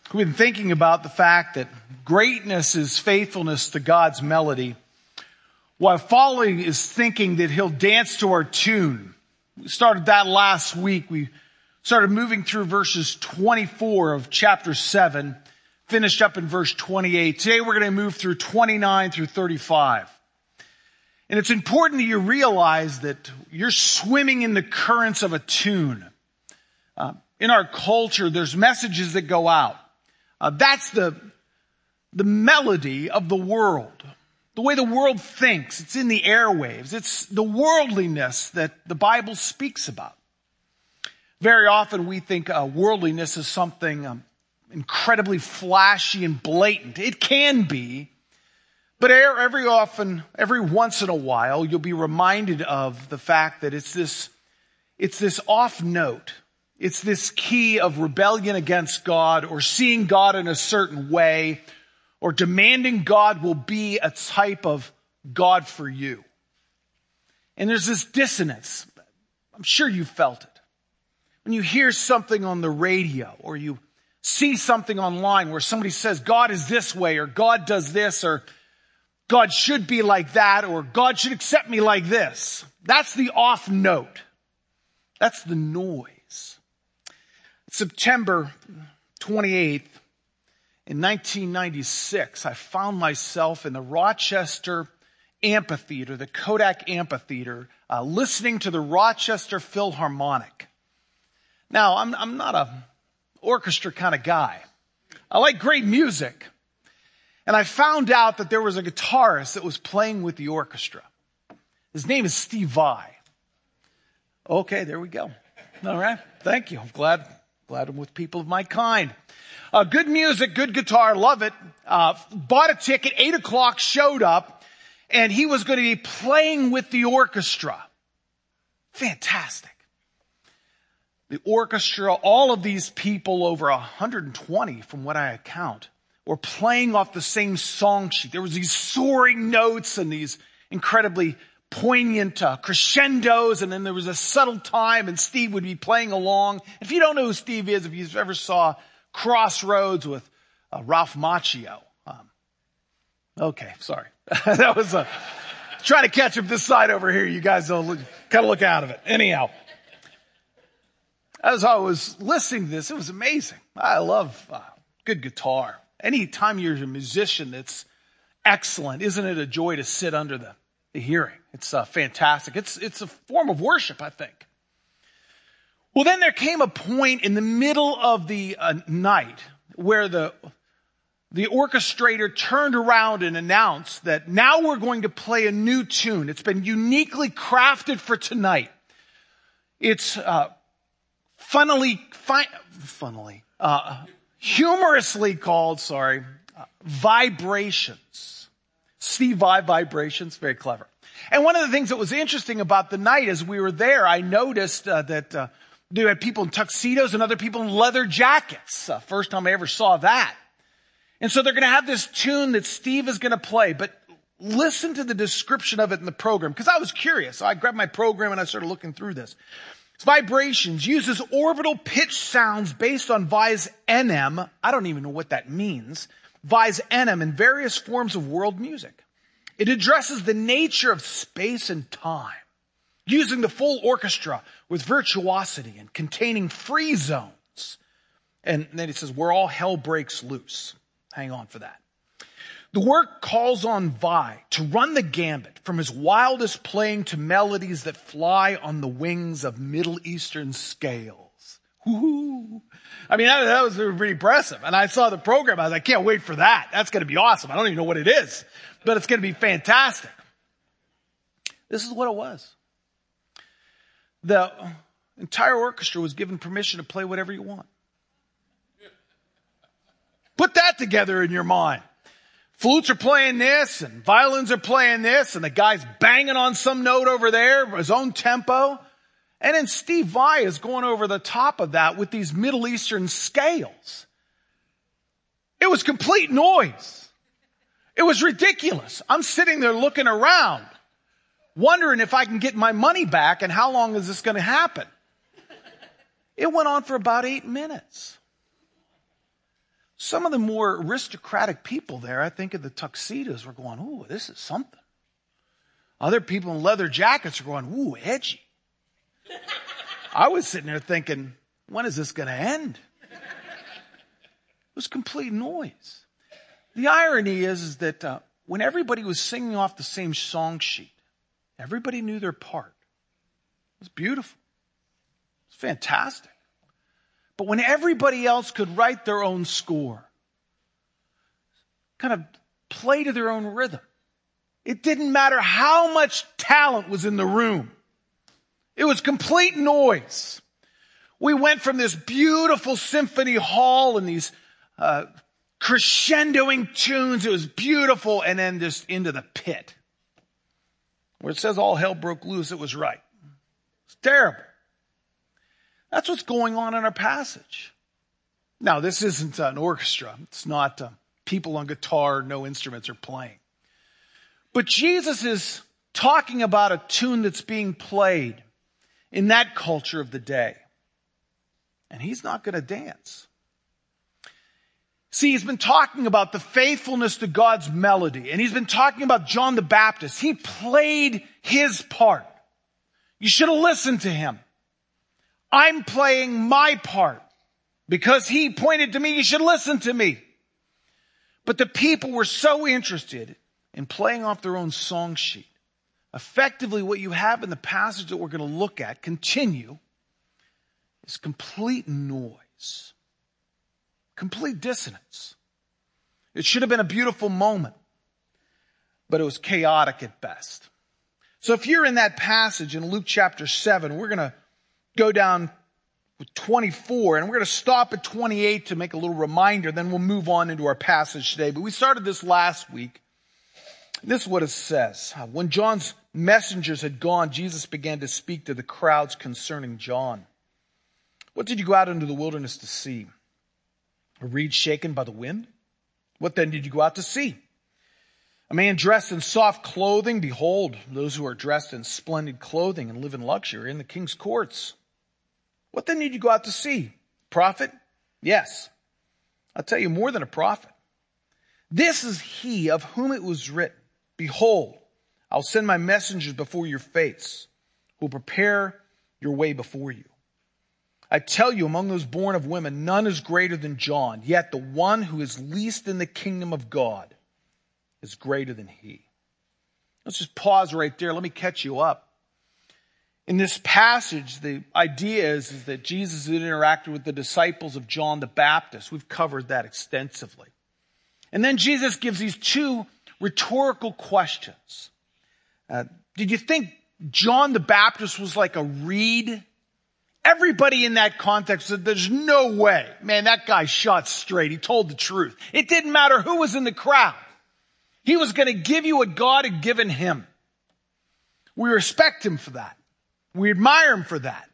We've been thinking about the fact that greatness is faithfulness to God's melody, while folly is thinking that he'll dance to our tune. We started that last week. We started moving through verses 24 of chapter 7, finished up in verse 28. Today we're going to move through 29 through 35. And it's important that you realize that you're swimming in the currents of a tune. In our culture, there's messages that go out. That's the melody of the world. The way the world thinks. It's in the airwaves. It's the worldliness that the Bible speaks about. Very often we think worldliness is something incredibly flashy and blatant. It can be. But every once in a while, you'll be reminded of the fact that it's this off note. It's this key of rebellion against God, or seeing God in a certain way, or demanding God will be a type of God for you. And there's this dissonance. I'm sure you felt it. When you hear something on the radio, or you see something online where somebody says God is this way, or God does this, or God should be like that, or God should accept me like this. That's the off note. That's the noise. September 28th, in 1996, I found myself in the Rochester Amphitheater, the Kodak Amphitheater, listening to the Rochester Philharmonic. Now, I'm not an orchestra kind of guy. I like great music. And I found out that there was a guitarist that was playing with the orchestra. His name is Steve Vai. Okay, there we go. All right. Thank you. I'm glad I'm with people of my kind. Good music, good guitar, love it. Bought a ticket, 8 o'clock, showed up, and he was going to be playing with the orchestra. Fantastic. The orchestra, all of these people, over 120 from what I count, were playing off the same song sheet. There was these soaring notes and these incredibly poignant crescendos, and then there was a subtle time, and Steve would be playing along. If you don't know who Steve is, if you ever saw Crossroads with Ralph Macchio. Okay, sorry. That was trying to catch him this side over here. You guys don't kind of look out of it. Anyhow, as I was listening to this, it was amazing. I love good guitar. Anytime you're a musician that's excellent, isn't it a joy to sit under the hearing? It's fantastic. It's a form of worship, I think. Well, then there came a point in the middle of the night where the orchestrator turned around and announced that now we're going to play a new tune. It's been uniquely crafted for tonight. It's humorously called, Vibrations. Steve Vai, Vibrations, very clever. And one of the things that was interesting about the night as we were there, I noticed that there had people in tuxedos and other people in leather jackets. First time I ever saw that. And so they're going to have this tune that Steve is going to play, but listen to the description of it in the program, because I was curious. So I grabbed my program and I started looking through this. Vibrations uses orbital pitch sounds based on Vai's NM. I don't even know what that means. Vai's NM in various forms of world music. It addresses the nature of space and time, using the full orchestra with virtuosity and containing free zones. And then it says, where all hell breaks loose. Hang on for that. The work calls on Vai to run the gambit from his wildest playing to melodies that fly on the wings of Middle Eastern scales. Woo-hoo. I mean, that was pretty impressive. And I saw the program. I was like, I can't wait for that. That's going to be awesome. I don't even know what it is, but it's going to be fantastic. This is what it was. The entire orchestra was given permission to play whatever you want. Put that together in your mind. Flutes are playing this and violins are playing this and the guy's banging on some note over there, his own tempo. And then Steve Vai is going over the top of that with these Middle Eastern scales. It was complete noise. It was ridiculous. I'm sitting there looking around, wondering if I can get my money back and how long is this going to happen. It went on for about 8 minutes. Some of the more aristocratic people there, I think, in the tuxedos were going, ooh, this is something. Other people in leather jackets are going, ooh, edgy. I was sitting there thinking, when is this going to end? It was complete noise. The irony is that when everybody was singing off the same song sheet, everybody knew their part. It was beautiful. It was fantastic. But when everybody else could write their own score, kind of play to their own rhythm, it didn't matter how much talent was in the room. It was complete noise. We went from this beautiful symphony hall and these crescendoing tunes. It was beautiful. And then just into the pit where it says all hell broke loose. It was right. It's terrible. That's what's going on in our passage. Now, this isn't an orchestra. It's not people on guitar, no instruments are playing. But Jesus is talking about a tune that's being played in that culture of the day. And he's not going to dance. See, he's been talking about the faithfulness to God's melody. And he's been talking about John the Baptist. He played his part. You should have listened to him. I'm playing my part. Because he pointed to me, you should listen to me. But the people were so interested in playing off their own song sheet. Effectively, what you have in the passage that we're going to look at, continue, is complete noise. Complete dissonance. It should have been a beautiful moment, but it was chaotic at best. So if you're in that passage in Luke chapter 7, we're going to go down with 24, and we're going to stop at 28 to make a little reminder, then we'll move on into our passage today. But we started this last week. This is what it says. When John's messengers had gone, Jesus began to speak to the crowds concerning John. What did you go out into the wilderness to see? A reed shaken by the wind? What then did you go out to see? A man dressed in soft clothing? Behold, those who are dressed in splendid clothing and live in luxury are in the king's courts. What then did you go out to see? Prophet? Yes. I'll tell you, more than a prophet. This is he of whom it was written, behold, I'll send my messengers before your face, who will prepare your way before you. I tell you, among those born of women, none is greater than John, yet the one who is least in the kingdom of God is greater than he. Let's just pause right there. Let me catch you up. In this passage, the idea is that Jesus had interacted with the disciples of John the Baptist. We've covered that extensively. And then Jesus gives these two rhetorical questions. Did you think John the Baptist was like a reed? Everybody in that context said, there's no way. Man, that guy shot straight. He told the truth. It didn't matter who was in the crowd. He was going to give you what God had given him. We respect him for that. We admire him for that.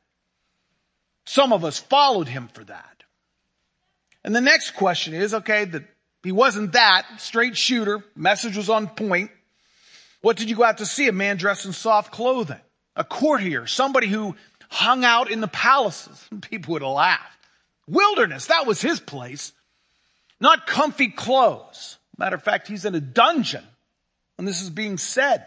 Some of us followed him for that. And the next question is, okay, that he wasn't that, straight shooter, message was on point. What did you go out to see? A man dressed in soft clothing, a courtier, somebody who hung out in the palaces. People would have laughed. Wilderness, that was his place. Not comfy clothes. Matter of fact, he's in a dungeon when this is being said.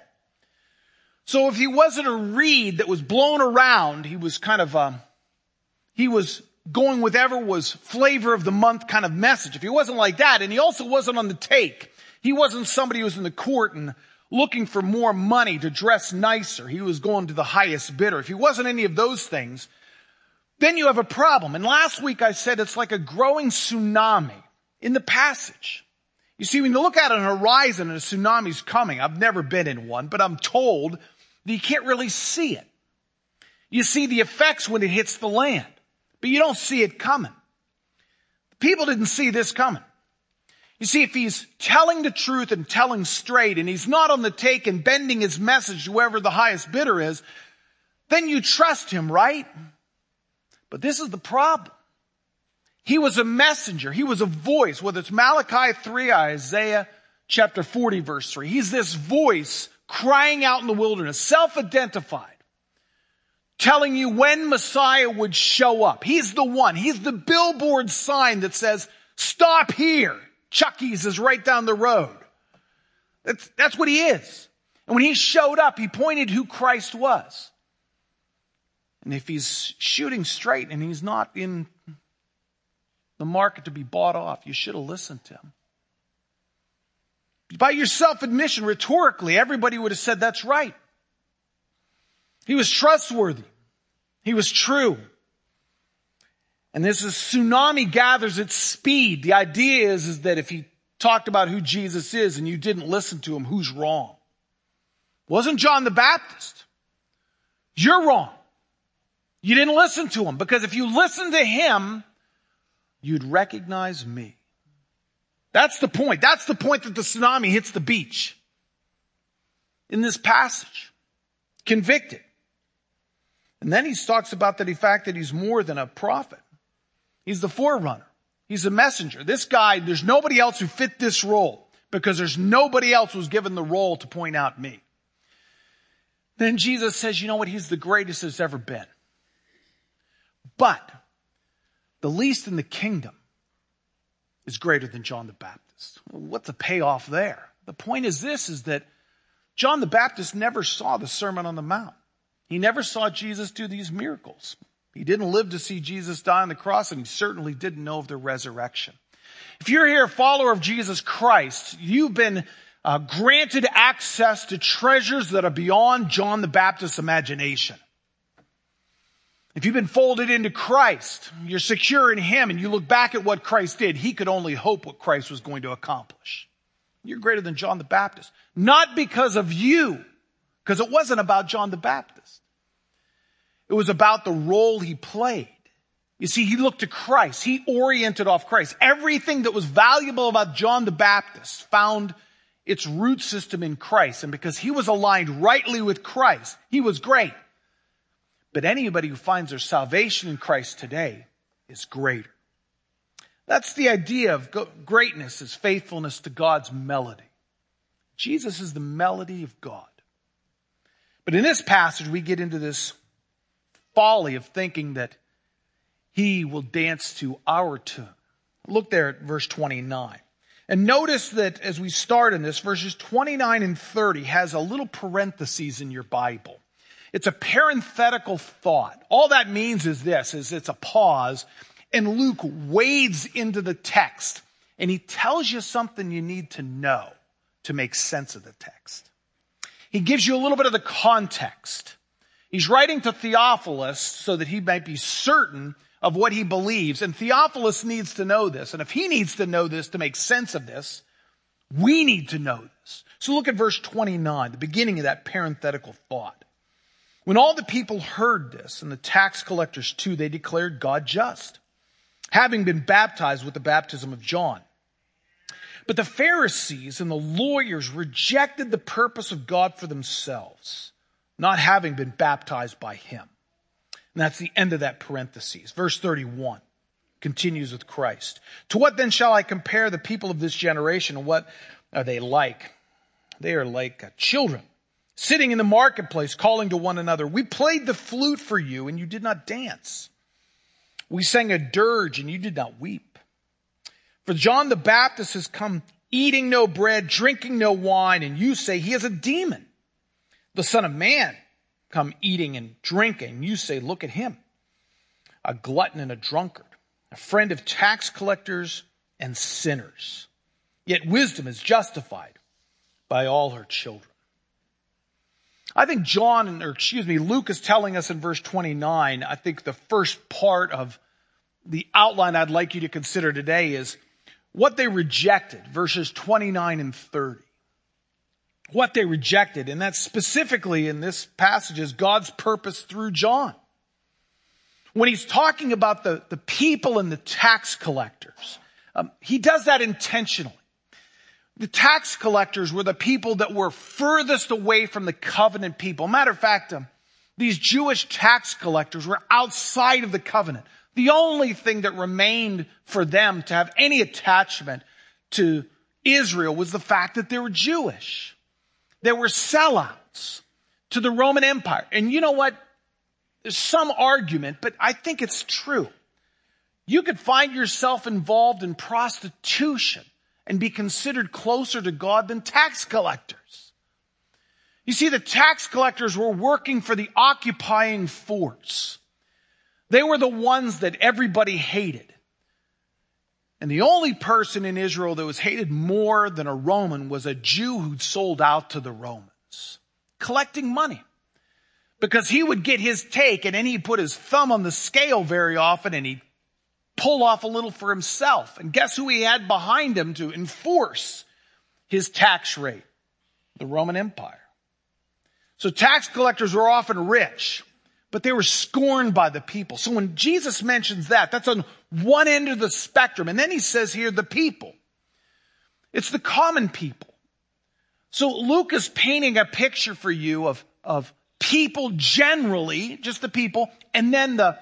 So if he wasn't a reed that was blown around, he was kind of, he was going with whatever was flavor of the month kind of message. If he wasn't like that, and he also wasn't on the take, he wasn't somebody who was in the court and looking for more money to dress nicer. He was going to the highest bidder. If he wasn't any of those things, then you have a problem. And last week I said it's like a growing tsunami in the passage. You see, when you look at an horizon and a tsunami's coming, I've never been in one, but I'm told that you can't really see it. You see the effects when it hits the land, but you don't see it coming. People didn't see this coming. You see, if he's telling the truth and telling straight, and he's not on the take and bending his message to whoever the highest bidder is, then you trust him, right? But this is the problem. He was a messenger. He was a voice, whether it's Malachi 3 or Isaiah chapter 40, verse 3. He's this voice crying out in the wilderness, self-identified, telling you when Messiah would show up. He's the one. He's the billboard sign that says, Stop here. Chucky's is right down the road. That's what he is. And when he showed up, he pointed who Christ was. And if he's shooting straight and he's not in the market to be bought off, you should have listened to him. By your self-admission, rhetorically, everybody would have said that's right. He was trustworthy. He was true. And as the tsunami gathers its speed, the idea is that if he talked about who Jesus is and you didn't listen to him, who's wrong? It wasn't John the Baptist. You're wrong. You didn't listen to him, because if you listened to him, you'd recognize me. That's the point. That's the point that the tsunami hits the beach. In this passage. Convicted. And then he talks about the fact that he's more than a prophet. He's the forerunner. He's a messenger. This guy, there's nobody else who fit this role, because there's nobody else who's given the role to point out me. Then Jesus says, you know what? He's the greatest there's ever been. But the least in the kingdom is greater than John the Baptist. What's the payoff there? The point is this, is that John the Baptist never saw the Sermon on the Mount. He never saw Jesus do these miracles. He didn't live to see Jesus die on the cross, and he certainly didn't know of the resurrection. If you're here a follower of Jesus Christ, you've been granted access to treasures that are beyond John the Baptist's imagination. If you've been folded into Christ, you're secure in him, and you look back at what Christ did, he could only hope what Christ was going to accomplish. You're greater than John the Baptist. Not because of you, because it wasn't about John the Baptist. It was about the role he played. You see, he looked to Christ. He oriented off Christ. Everything that was valuable about John the Baptist found its root system in Christ. And because he was aligned rightly with Christ, he was great. But anybody who finds their salvation in Christ today is greater. That's the idea of greatness, is faithfulness to God's melody. Jesus is the melody of God. But in this passage, we get into this folly of thinking that he will dance to our tune. Look there at verse 29. And notice that as we start in this, verses 29 and 30 has a little parentheses in your Bible. It's a parenthetical thought. All that means is this, is it's a pause, and Luke wades into the text, and he tells you something you need to know to make sense of the text. He gives you a little bit of the context. He's writing to Theophilus so that he might be certain of what he believes, and Theophilus needs to know this, and if he needs to know this to make sense of this, we need to know this. So look at verse 29, the beginning of that parenthetical thought. When all the people heard this, and the tax collectors too, they declared God just, having been baptized with the baptism of John. But the Pharisees and the lawyers rejected the purpose of God for themselves, not having been baptized by him. And that's the end of that parenthesis. Verse 31 continues with Christ. To what then shall I compare the people of this generation, and what are they like? They are like children, sitting in the marketplace, calling to one another, we played the flute for you, and you did not dance. We sang a dirge, and you did not weep. For John the Baptist has come eating no bread, drinking no wine, and you say he is a demon. The Son of Man come eating and drinking. You say, look at him, a glutton and a drunkard, a friend of tax collectors and sinners. Yet wisdom is justified by all her children. I think Luke is telling us in verse 29, I think the first part of the outline I'd like you to consider today is what they rejected, verses 29 and 30. What they rejected, and that's specifically in this passage, is God's purpose through John. When he's talking about the people and the tax collectors, he does that intentionally. The tax collectors were the people that were furthest away from the covenant people. Matter of fact, these Jewish tax collectors were outside of the covenant. The only thing that remained for them to have any attachment to Israel was the fact that they were Jewish. They were sellouts to the Roman Empire. And you know what? There's some argument, but I think it's true. You could find yourself involved in prostitution and be considered closer to God than tax collectors. You see, the tax collectors were working for the occupying force. They were the ones that everybody hated. And the only person in Israel that was hated more than a Roman was a Jew who'd sold out to the Romans, collecting money. Because he would get his take and then he'd put his thumb on the scale very often and he'd pull off a little for himself. And guess who he had behind him to enforce his tax rate? The Roman Empire. So tax collectors were often rich, but they were scorned by the people. So when Jesus mentions that, that's on one end of the spectrum. And then he says here, the people. It's the common people. So Luke is painting a picture for you of people generally, just the people, and then the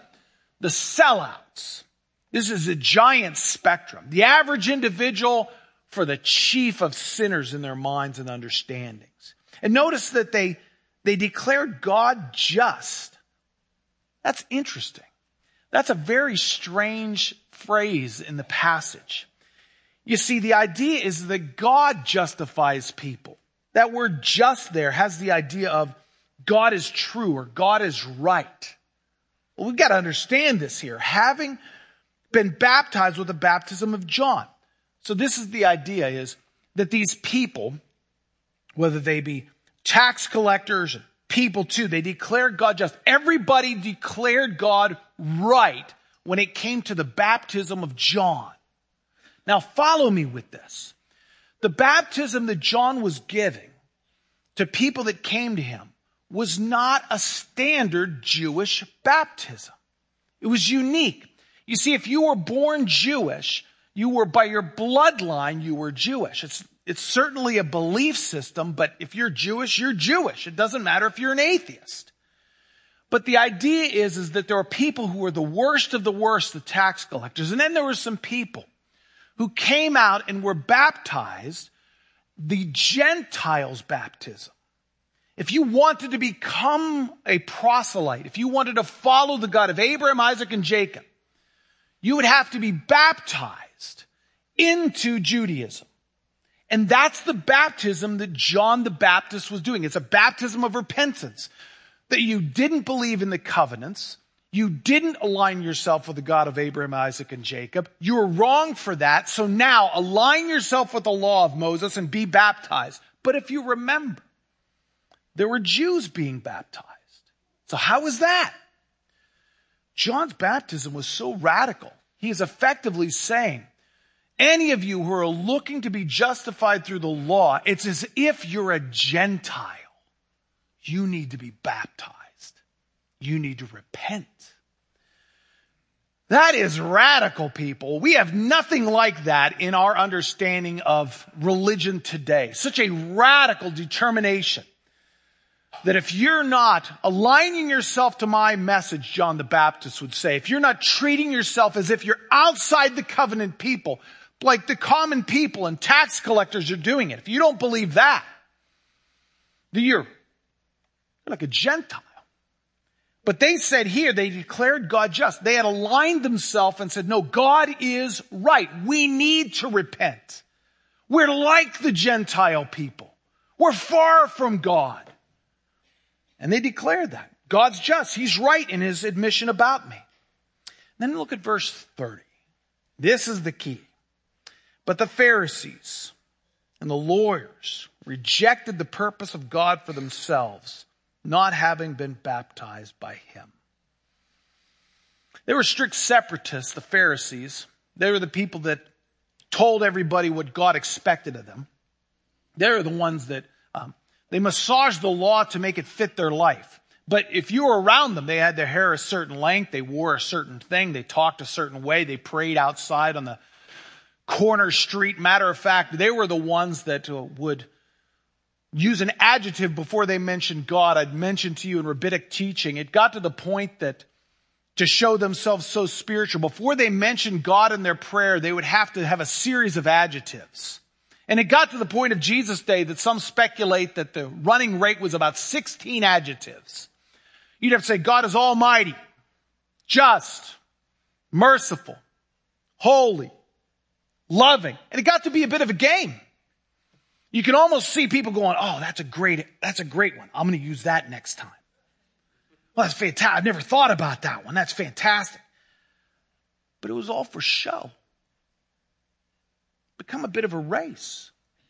sellouts. This is a giant spectrum. The average individual for the chief of sinners in their minds and understandings. And notice that they declared God just. That's interesting. That's a very strange phrase in the passage. You see, the idea is that God justifies people. That word just there has the idea of God is true or God is right. Well, we've got to understand this here. Having been baptized with the baptism of John. So this is the idea, is that these people, whether they be tax collectors, people too, they declared God just. Everybody declared God right when it came to the baptism of John. Now follow me with this. The baptism that John was giving to people that came to him was not a standard Jewish baptism. It was unique. You see, if you were born Jewish, you were by your bloodline, you were Jewish. It's certainly a belief system, but if you're Jewish, you're Jewish. It doesn't matter if you're an atheist. But the idea is that there are people who were the worst of the worst, the tax collectors. And then there were some people who came out and were baptized, the Gentiles' baptism. If you wanted to become a proselyte, if you wanted to follow the God of Abraham, Isaac, and Jacob, you would have to be baptized into Judaism. And that's the baptism that John the Baptist was doing. It's a baptism of repentance. That you didn't believe in the covenants. You didn't align yourself with the God of Abraham, Isaac, and Jacob. You were wrong for that. So now align yourself with the law of Moses and be baptized. But if you remember, there were Jews being baptized. So how is that? John's baptism was so radical. He is effectively saying, any of you who are looking to be justified through the law, it's as if you're a Gentile. You need to be baptized. You need to repent. That is radical, people. We have nothing like that in our understanding of religion today. Such a radical determination that if you're not aligning yourself to my message, John the Baptist would say, if you're not treating yourself as if you're outside the covenant people, like the common people and tax collectors are doing it, if you don't believe that, then you're like a Gentile. But they said here, they declared God just. They had aligned themselves and said, no, God is right. We need to repent. We're like the Gentile people. We're far from God. And they declared that. God's just. He's right in his admission about me. Then look at verse 30. This is the key. But the Pharisees and the lawyers rejected the purpose of God for themselves, not having been baptized by him. They were strict separatists, the Pharisees. They were the people that told everybody what God expected of them. They were the ones that they massaged the law to make it fit their life. But if you were around them, they had their hair a certain length, they wore a certain thing, they talked a certain way, they prayed outside on the corner street. Matter of fact, they were the ones that would use an adjective before they mentioned God. I'd mentioned to you in rabbinic teaching, it got to the point that to show themselves so spiritual, before they mentioned God in their prayer, they would have to have a series of adjectives. And it got to the point of Jesus' day that some speculate that the running rate was about 16 adjectives. You'd have to say God is almighty, just, merciful, holy, loving. And it got to be a bit of a game. You can almost see people going, oh, that's a great one. I'm going to use that next time. Well, that's fantastic. I've never thought about that one. That's fantastic. But it was all for show. Become a bit of a race.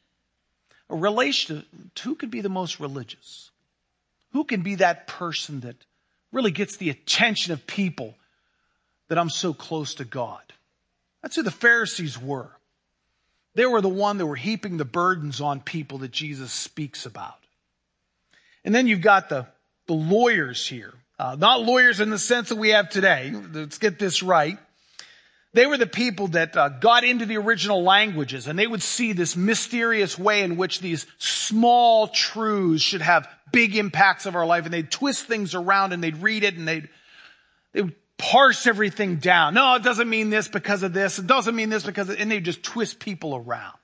A relation to who can be the most religious. Who can be that person that really gets the attention of people, that I'm so close to God. That's who the Pharisees were. They were the one that were heaping the burdens on people that Jesus speaks about. And then you've got the lawyers here. Not lawyers in the sense that we have today. Let's get this right. They were the people that got into the original languages, and they would see this mysterious way in which these small truths should have big impacts of our life, and they'd twist things around and they'd read it and they would parse everything down. No, it doesn't mean this because of this. It doesn't mean this because of, and they'd just twist people around.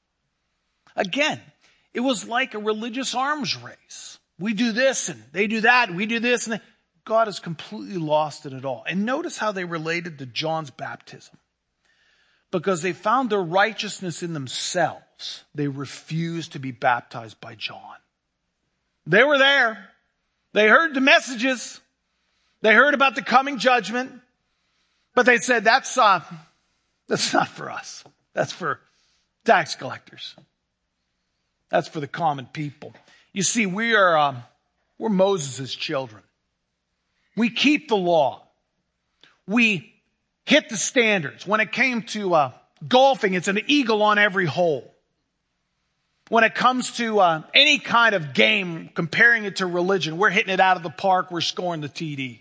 Again, it was like a religious arms race. We do this and they do that, and we do this, and God is completely lost in it all. And notice how they related to John's baptism. Because they found their righteousness in themselves, they refused to be baptized by John. They were there. They heard the messages. They heard about the coming judgment. But they said, that's not for us. That's for tax collectors. That's for the common people. You see, we're Moses' children. We keep the law. We hit the standards. When it came to golfing, it's an eagle on every hole. When it comes to any kind of game, comparing it to religion, we're hitting it out of the park. We're scoring the TD.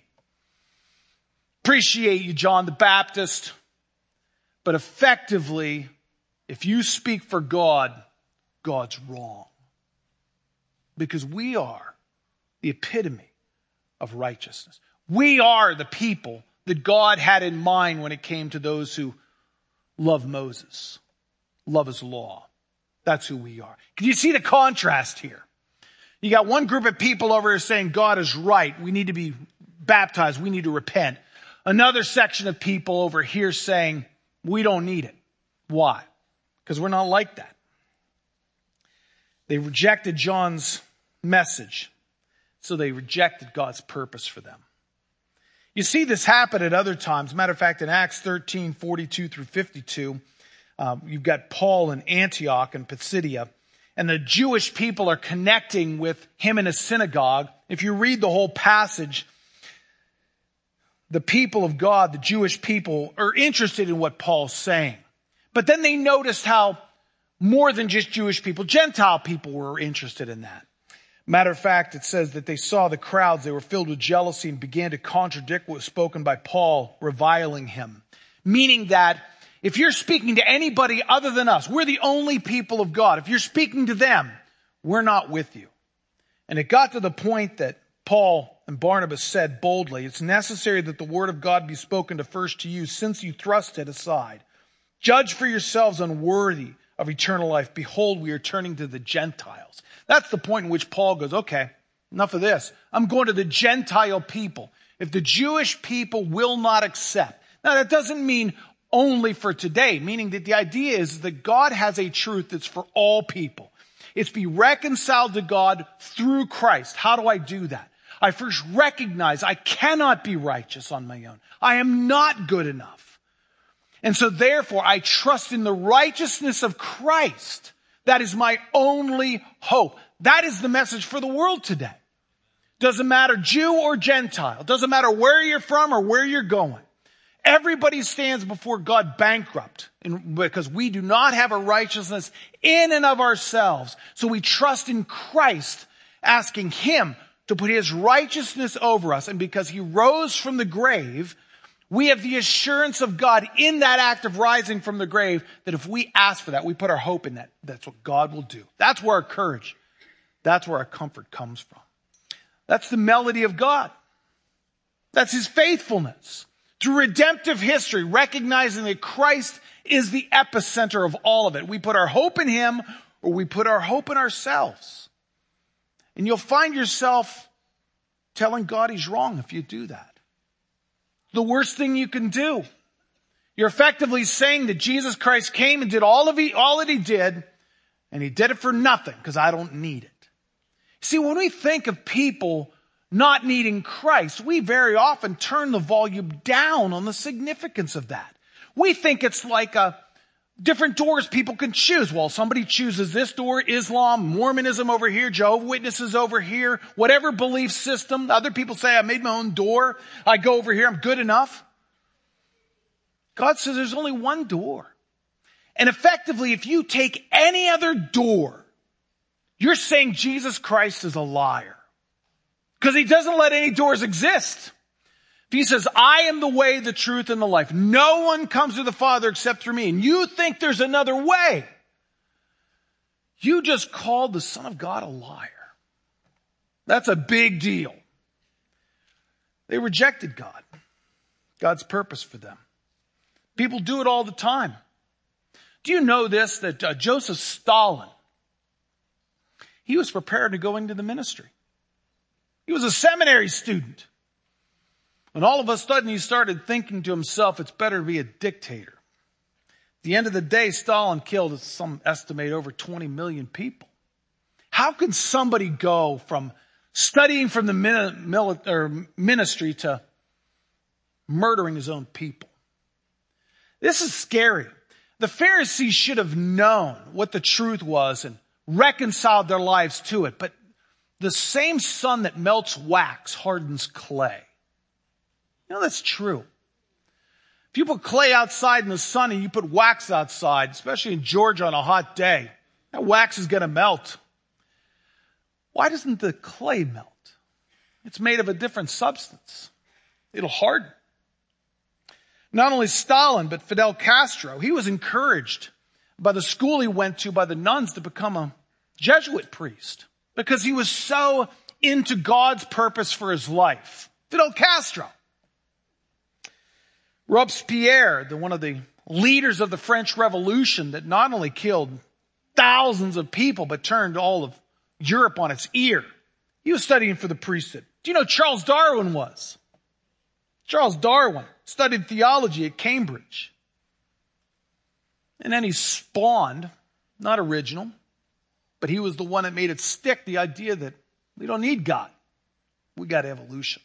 Appreciate you, John the Baptist. But effectively, if you speak for God, God's wrong. Because we are the epitome of righteousness. We are the people that God had in mind when it came to those who love Moses, love his law. That's who we are. Can you see the contrast here? You got one group of people over here saying God is right. We need to be baptized. We need to repent. Another section of people over here saying we don't need it. Why? Because we're not like that. They rejected John's message. So they rejected God's purpose for them. You see this happen at other times. Matter of fact, in Acts 13, 42 through 52, you've got Paul in Antioch and Pisidia, and the Jewish people are connecting with him in a synagogue. If you read the whole passage, the people of God, the Jewish people, are interested in what Paul's saying. But then they noticed how more than just Jewish people, Gentile people were interested in that. Matter of fact, it says that they saw the crowds, they were filled with jealousy and began to contradict what was spoken by Paul, reviling him. Meaning that if you're speaking to anybody other than us, we're the only people of God. If you're speaking to them, we're not with you. And it got to the point that Paul and Barnabas said boldly, it's necessary that the word of God be spoken to first to you, since you thrust it aside. Judge for yourselves unworthy of eternal life. Behold, we are turning to the Gentiles. That's the point in which Paul goes, okay, enough of this. I'm going to the Gentile people. If the Jewish people will not accept. Now that doesn't mean only for today, meaning that the idea is that God has a truth that's for all people. It's be reconciled to God through Christ. How do I do that? I first recognize I cannot be righteous on my own. I am not good enough. And so therefore I trust in the righteousness of Christ. That is my only hope. That is the message for the world today. Doesn't matter Jew or Gentile. Doesn't matter where you're from or where you're going. Everybody stands before God bankrupt because we do not have a righteousness in and of ourselves. So we trust in Christ, asking him to put his righteousness over us. And because he rose from the grave, we have the assurance of God in that act of rising from the grave that if we ask for that, we put our hope in that. That's what God will do. That's where our courage, that's where our comfort comes from. That's the melody of God. That's his faithfulness. Through redemptive history, recognizing that Christ is the epicenter of all of it. We put our hope in him or we put our hope in ourselves. And you'll find yourself telling God he's wrong if you do that. The worst thing you can do You're effectively saying that Jesus Christ came and did all that he did, and he did it for nothing because I don't need it. See, when we think of people not needing Christ, we very often turn the volume down on the significance of that. We think it's like different doors people can choose. Well, somebody chooses this door, Islam, Mormonism over here, Jehovah's Witnesses over here, whatever belief system. Other people say, I made my own door. I go over here. I'm good enough. God says there's only one door. And effectively, if you take any other door, you're saying Jesus Christ is a liar. Because he doesn't let any doors exist. If he says, I am the way, the truth, and the life. No one comes to the Father except through me. And you think there's another way. You just called the Son of God a liar. That's a big deal. They rejected God. God's purpose for them. People do it all the time. Do you know this, that Joseph Stalin, he was prepared to go into the ministry. He was a seminary student. And all of a sudden he started thinking to himself, it's better to be a dictator. At the end of the day, Stalin killed, some estimate, over 20 million people. How can somebody go from studying from the ministry to murdering his own people? This is scary. The Pharisees should have known what the truth was and reconciled their lives to it. But the same sun that melts wax hardens clay. You know, that's true. If you put clay outside in the sun and you put wax outside, especially in Georgia on a hot day, that wax is going to melt. Why doesn't the clay melt? It's made of a different substance. It'll harden. Not only Stalin, but Fidel Castro, he was encouraged by the school he went to by the nuns to become a Jesuit priest because he was so into God's purpose for his life. Fidel Castro. Robespierre, one of the leaders of the French Revolution that not only killed thousands of people, but turned all of Europe on its ear. He was studying for the priesthood. Do you know Charles Darwin was? Charles Darwin studied theology at Cambridge. And then he spawned, not original, but he was the one that made it stick, the idea that we don't need God. We got evolution.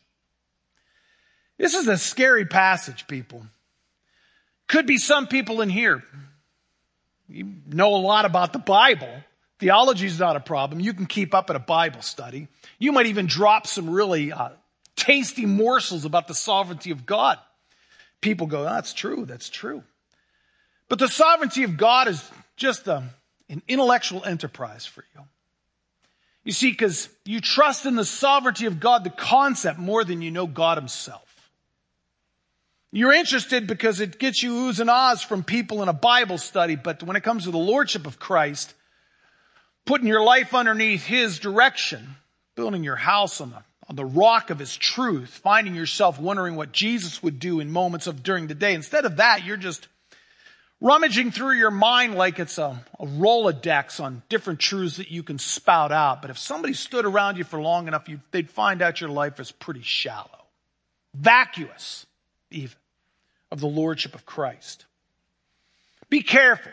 This is a scary passage, people. Could be some people in here. You know a lot about the Bible. Theology is not a problem. You can keep up at a Bible study. You might even drop some really tasty morsels about the sovereignty of God. People go, that's true, that's true. But the sovereignty of God is just an intellectual enterprise for you. You see, because you trust in the sovereignty of God, the concept, more than you know God himself. You're interested because it gets you oohs and ahs from people in a Bible study, but when it comes to the lordship of Christ, putting your life underneath his direction, building your house on the rock of his truth, finding yourself wondering what Jesus would do in moments of during the day. Instead of that, you're just rummaging through your mind like it's a Rolodex on different truths that you can spout out. But if somebody stood around you for long enough, they'd find out your life is pretty shallow, vacuous even, of the lordship of Christ. Be careful.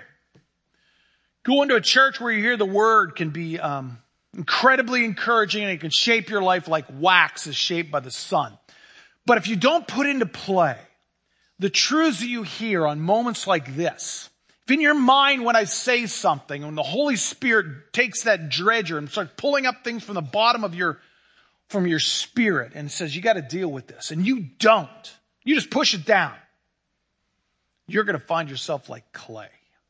Going to a church where you hear the word can be incredibly encouraging, and it can shape your life like wax is shaped by the sun. But if you don't put into play the truths that you hear on moments like this, if in your mind when I say something, when the Holy Spirit takes that dredger and starts pulling up things from the bottom of from your spirit and says, you got to deal with this, and you don't, you just push it down, you're going to find yourself like clay.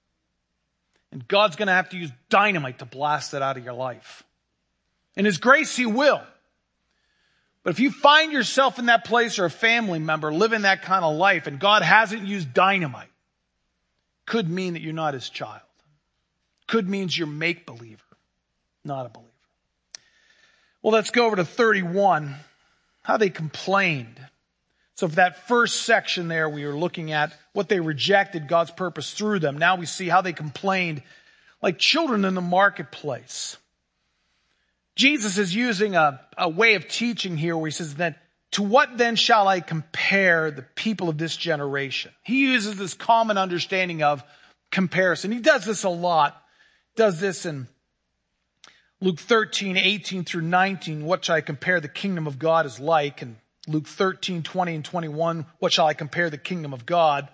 And God's going to have to use dynamite to blast it out of your life. In his grace, he will. But if you find yourself in that place or a family member living that kind of life and God hasn't used dynamite, could mean that you're not his child. Could means you're make-believer, not a believer. Well, let's go over to 31, how they complained. So for that first section there, we were looking at what they rejected, God's purpose through them. Now we see how they complained like children in the marketplace. Jesus is using a way of teaching here where he says that To what then shall I compare the people of this generation? He uses this common understanding of comparison. He does this a lot. Does this in Luke 13, 18 through 19. What shall I compare the kingdom of God is like? And Luke 13, 20 and 21. What shall I compare the kingdom of God?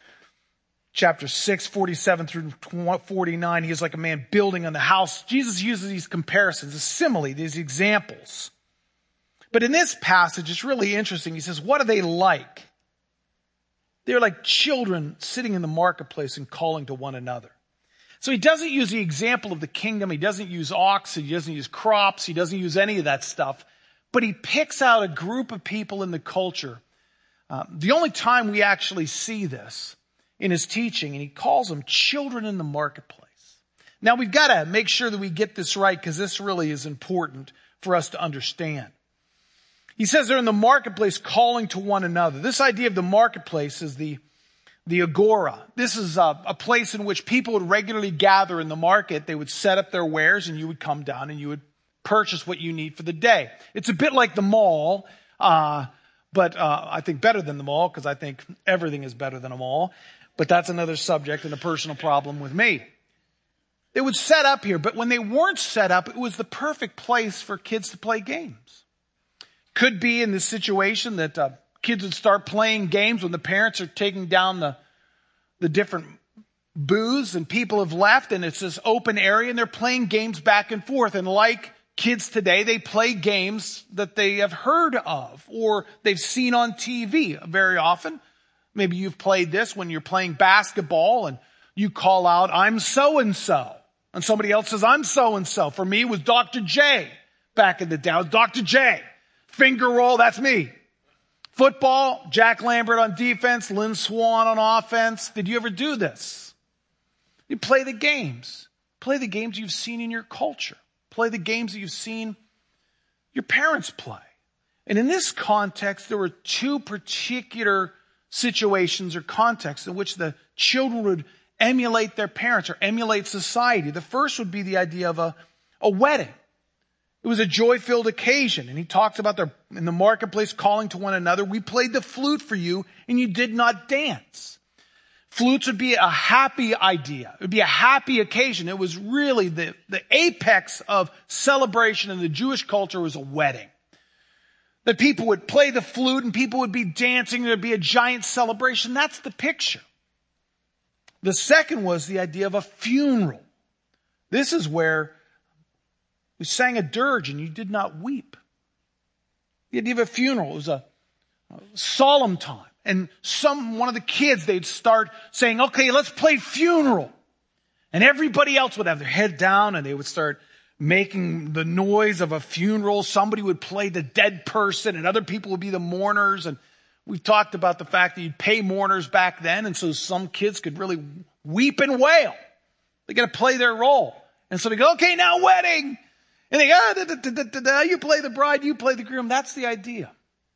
Chapter 6, 47 through 49. He is like a man building on the house. Jesus uses these comparisons, a simile, these examples. But in this passage, it's really interesting. He says, what are they like? They're like children sitting in the marketplace and calling to one another. So he doesn't use the example of the kingdom. He doesn't use oxen. He doesn't use crops. He doesn't use any of that stuff. But he picks out a group of people in the culture. The only time we actually see this in his teaching, and he calls them children in the marketplace. Now we've got to make sure that we get this right, because this really is important for us to understand. He says they're in the marketplace calling to one another. This idea of the marketplace is the agora. This is a place in which people would regularly gather in the market. They would set up their wares and you would come down and you would purchase what you need for the day. It's a bit like the mall, but I think better than the mall, because I think everything is better than a mall. But that's another subject and a personal problem with me. They would set up here, but when they weren't set up, it was the perfect place for kids to play games. Could be in this situation that kids would start playing games when the parents are taking down the different booths and people have left, and it's this open area and they're playing games back and forth. And like kids today, they play games that they have heard of or they've seen on TV very often. Maybe you've played this when you're playing basketball and you call out, I'm so-and-so. And somebody else says, I'm so-and-so. For me, it was Dr. J back in the day. I was Dr. J. Finger roll, that's me. Football, Jack Lambert on defense, Lynn Swan on offense. Did you ever do this? You play the games. Play the games you've seen in your culture. Play the games that you've seen your parents play. And in this context, there were two particular situations or contexts in which the children would emulate their parents or emulate society. The first would be the idea of a wedding. It was a joy-filled occasion. And he talks about in the marketplace calling to one another. We played the flute for you and you did not dance. Flutes would be a happy idea. It would be a happy occasion. It was really the apex of celebration in the Jewish culture was a wedding. That people would play the flute and people would be dancing. There'd be a giant celebration. That's the picture. The second was the idea of a funeral. This is where we sang a dirge and you did not weep. The idea of a funeral was a solemn time. And one of the kids, they'd start saying, okay, let's play funeral. And everybody else would have their head down and they would start making the noise of a funeral. Somebody would play the dead person and other people would be the mourners. And we've talked about the fact that you'd pay mourners back then. And so some kids could really weep and wail. They got to play their role. And so they go, okay, now wedding. And they go, you play the bride, you play the groom. That's the idea.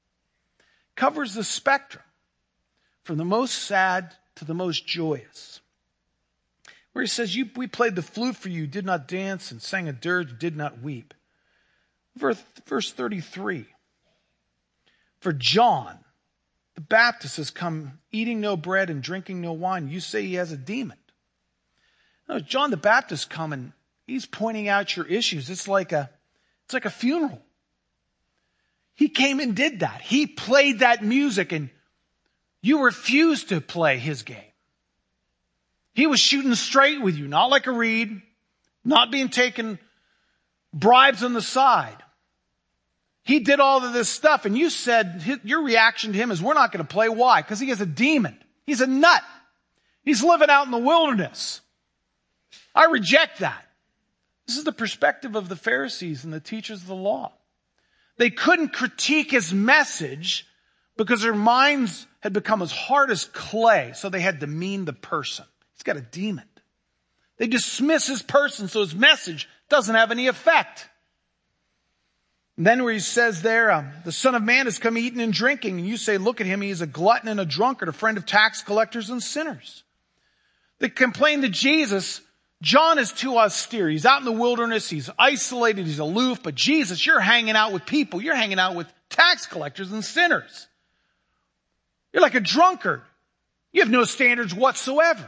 Covers the spectrum from the most sad to the most joyous. Where he says, we played the flute for you, did not dance, and sang a dirge, did not weep. Verse 33. For John the Baptist has come eating no bread and drinking no wine. You say he has a demon. No, John the Baptist come and he's pointing out your issues. It's like a funeral. He came and did that. He played that music and you refused to play his game. He was shooting straight with you, not like a reed, not being taken bribes on the side. He did all of this stuff and you said, your reaction to him is, we're not going to play. Why? Because he has a demon. He's a nut. He's living out in the wilderness. I reject that. This is the perspective of the Pharisees and the teachers of the law. They couldn't critique his message because their minds had become as hard as clay, so they had to demean the person. He's got a demon. They dismiss his person so his message doesn't have any effect. And then where he says there, the Son of Man has come eating and drinking, and you say, look at him, he is a glutton and a drunkard, a friend of tax collectors and sinners. They complain to Jesus, John is too austere. He's out in the wilderness. He's isolated. He's aloof. But Jesus, you're hanging out with people. You're hanging out with tax collectors and sinners. You're like a drunkard. You have no standards whatsoever.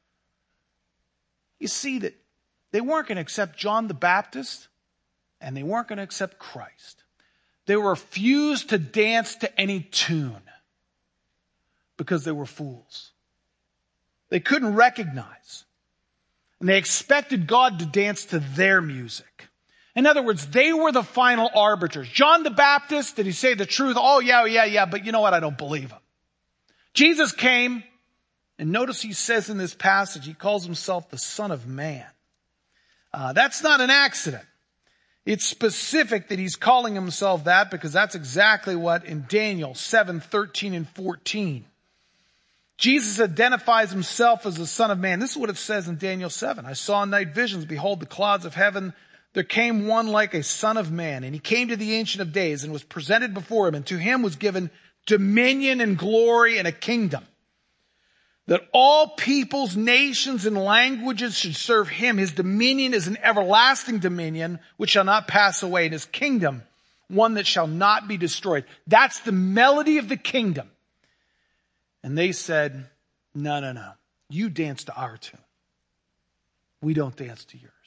You see that they weren't going to accept John the Baptist, and they weren't going to accept Christ. They refused to dance to any tune because they were fools. They couldn't recognize. And they expected God to dance to their music. In other words, they were the final arbiters. John the Baptist, did he say the truth? Oh, yeah, but you know what? I don't believe him. Jesus came, and notice he says in this passage, he calls himself the Son of Man. That's not an accident. It's specific that he's calling himself that because that's exactly what in Daniel 7:13 and 14. Jesus identifies himself as the Son of Man. This is what it says in Daniel 7. I saw in night visions, behold, the clouds of heaven. There came one like a son of man, and he came to the Ancient of Days and was presented before him, and to him was given dominion and glory and a kingdom, that all peoples, nations, and languages should serve him. His dominion is an everlasting dominion which shall not pass away, and his kingdom one that shall not be destroyed. That's the melody of the kingdom. And they said, no. You dance to our tune. We don't dance to yours.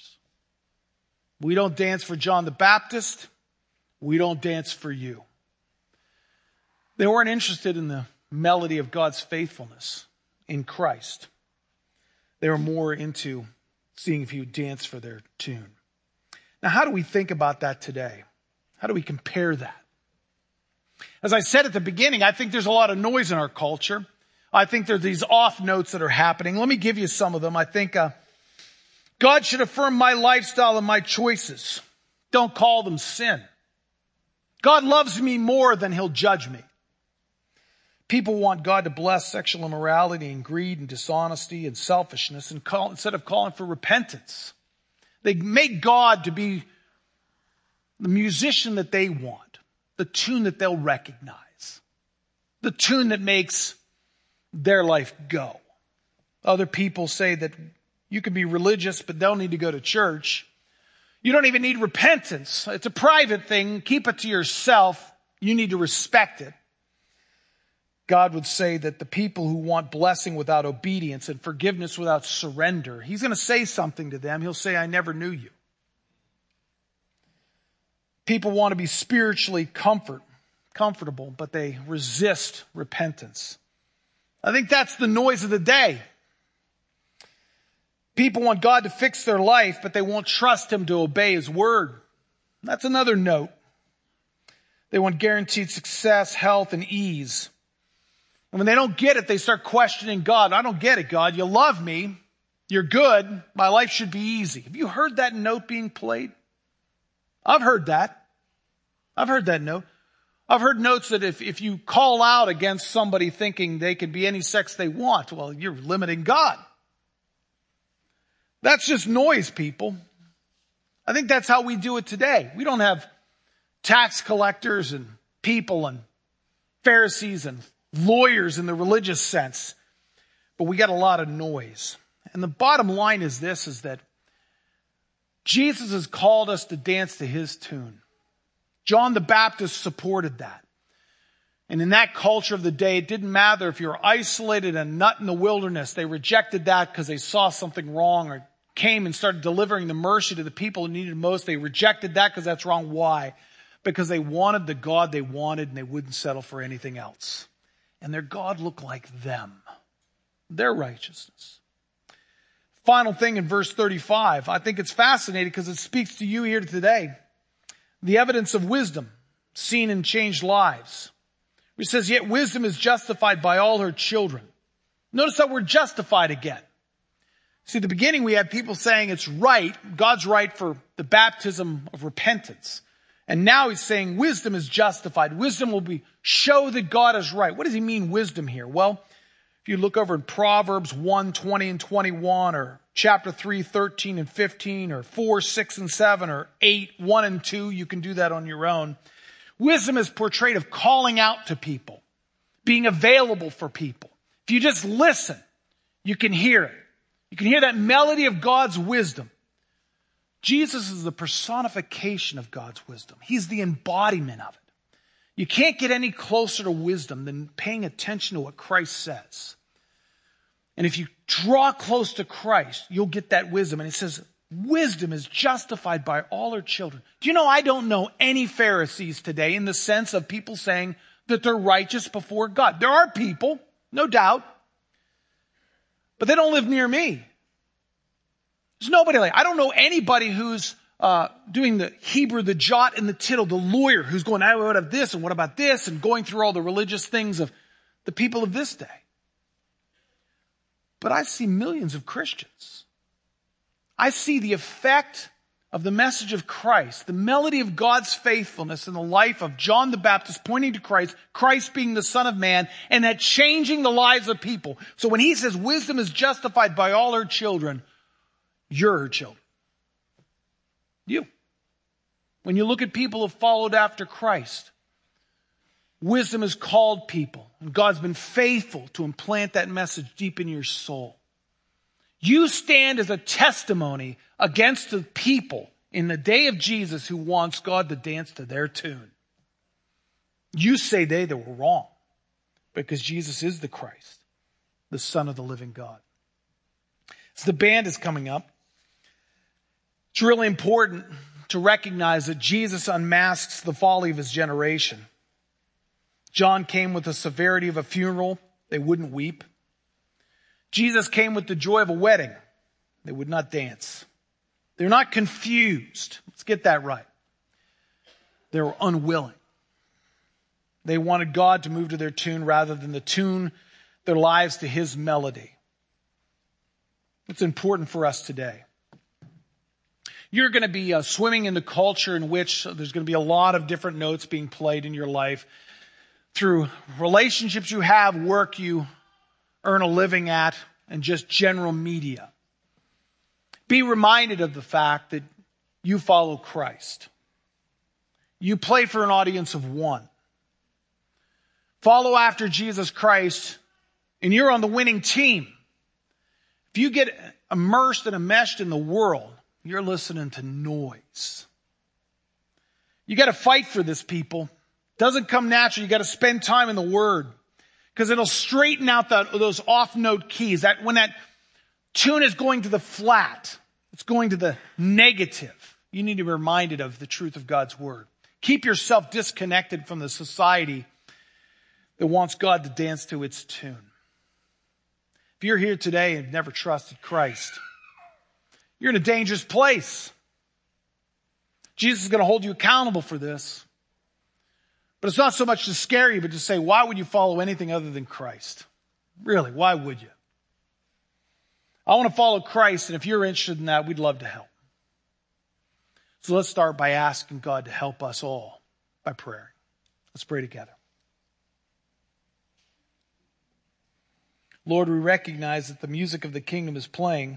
We don't dance for John the Baptist. We don't dance for you. They weren't interested in the melody of God's faithfulness in Christ. They were more into seeing if he would dance for their tune. Now, how do we think about that today? How do we compare that? As I said at the beginning, I think there's a lot of noise in our culture. I think there's these off notes that are happening. Let me give you some of them. I think God should affirm my lifestyle and my choices. Don't call them sin. God loves me more than he'll judge me. People want God to bless sexual immorality and greed and dishonesty and selfishness instead of calling for repentance. They make God to be the musician that they want, the tune that they'll recognize, the tune that makes their life go. Other people say that you can be religious but don't need to go to church. You don't even need repentance. It's a private thing. Keep it to yourself. You need to respect it. God would say that the people who want blessing without obedience and forgiveness without surrender, he's going to say something to them. He'll say, I never knew you. People want to be spiritually comfortable, but they resist repentance. I think that's the noise of the day. People want God to fix their life, but they won't trust him to obey his word. That's another note. They want guaranteed success, health, and ease. And when they don't get it, they start questioning God. I don't get it, God. You love me. You're good. My life should be easy. Have you heard that note being played? I've heard that. I've heard that note. I've heard notes that if you call out against somebody thinking they can be any sex they want, well, you're limiting God. That's just noise, people. I think that's how we do it today. We don't have tax collectors and people and Pharisees and lawyers in the religious sense, but we got a lot of noise. And the bottom line is this, is that Jesus has called us to dance to his tune. John the Baptist supported that. And in that culture of the day, it didn't matter if you were isolated and nut in the wilderness. They rejected that because they saw something wrong or came and started delivering the mercy to the people who needed it most. They rejected that because that's wrong. Why? Because they wanted the God they wanted and they wouldn't settle for anything else. And their God looked like them, their righteousness. Final thing in verse 35, I think it's fascinating because it speaks to you here today. The evidence of wisdom seen in changed lives. It says, yet wisdom is justified by all her children. Notice that word justified again. See, at the beginning we had people saying it's right, God's right for the baptism of repentance. And now he's saying wisdom is justified. Wisdom will show that God is right. What does he mean, wisdom here? Well, if you look over in Proverbs 1, 20 and 21, or chapter 3, 13 and 15, or 4, 6 and 7, or 8, 1 and 2, you can do that on your own. Wisdom is portrayed of calling out to people, being available for people. If you just listen, you can hear it. You can hear that melody of God's wisdom. Jesus is the personification of God's wisdom. He's the embodiment of it. You can't get any closer to wisdom than paying attention to what Christ says. And if you draw close to Christ, you'll get that wisdom. And it says, wisdom is justified by all her children. Do you know, I don't know any Pharisees today in the sense of people saying that they're righteous before God. There are people, no doubt, but they don't live near me. There's nobody like, I don't know anybody who's doing the Hebrew, the jot and the tittle, the lawyer who's going, what about this and what about this, and going through all the religious things of the people of this day. But I see millions of Christians. I see the effect of the message of Christ, the melody of God's faithfulness in the life of John the Baptist pointing to Christ, Christ being the Son of Man, and that changing the lives of people. So when he says wisdom is justified by all her children, you're her children. You. When you look at people who have followed after Christ, wisdom has called people, and God's been faithful to implant that message deep in your soul. You stand as a testimony against the people in the day of Jesus who wants God to dance to their tune. You say they were wrong because Jesus is the Christ, the Son of the living God. So the band is coming up. It's really important to recognize that Jesus unmasks the folly of his generation. John came with the severity of a funeral. They wouldn't weep. Jesus came with the joy of a wedding. They would not dance. They're not confused. Let's get that right. They were unwilling. They wanted God to move to their tune rather than to tune their lives to his melody. It's important for us today. You're going to be swimming in the culture in which there's going to be a lot of different notes being played in your life through relationships you have, work you earn a living at, and just general media. Be reminded of the fact that you follow Christ. You play for an audience of one. Follow after Jesus Christ, and you're on the winning team. If you get immersed and enmeshed in the world, you're listening to noise. You got to fight for this, people. Doesn't come natural. You got to spend time in the Word, because it'll straighten out those off-note keys. That when that tune is going to the flat, it's going to the negative. You need to be reminded of the truth of God's Word. Keep yourself disconnected from the society that wants God to dance to its tune. If you're here today and have never trusted Christ, you're in a dangerous place. Jesus is going to hold you accountable for this. But it's not so much to scare you, but to say, why would you follow anything other than Christ? Really, why would you? I want to follow Christ, and if you're interested in that, we'd love to help. So let's start by asking God to help us all by prayer. Let's pray together. Lord, we recognize that the music of the kingdom is playing.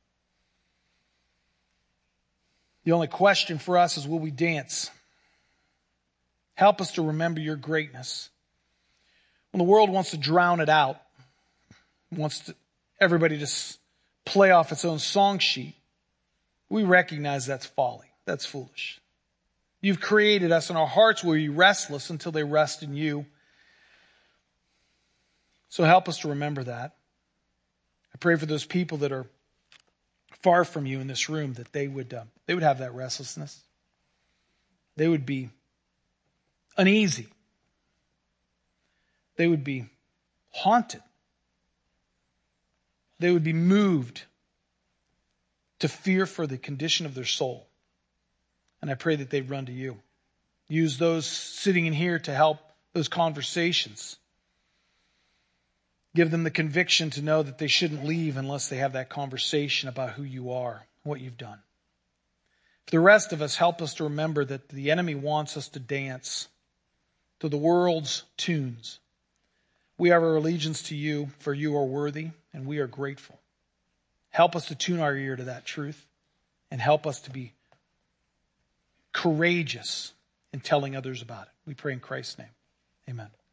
The only question for us is, will we dance? Help us to remember your greatness. When the world wants to drown it out, wants everybody to play off its own song sheet, we recognize that's folly. That's foolish. You've created us, and our hearts will be restless until they rest in you. So help us to remember that. I pray for those people that are far from you in this room, that they would have that restlessness. They would be uneasy. They would be haunted. They would be moved to fear for the condition of their soul. And I pray that they'd run to you. Use those sitting in here to help those conversations. Give them the conviction to know that they shouldn't leave unless they have that conversation about who you are, what you've done. For the rest of us, help us to remember that the enemy wants us to dance to the world's tunes. We have our allegiance to you, for you are worthy, and we are grateful. Help us to tune our ear to that truth, and help us to be courageous in telling others about it. We pray in Christ's name. Amen.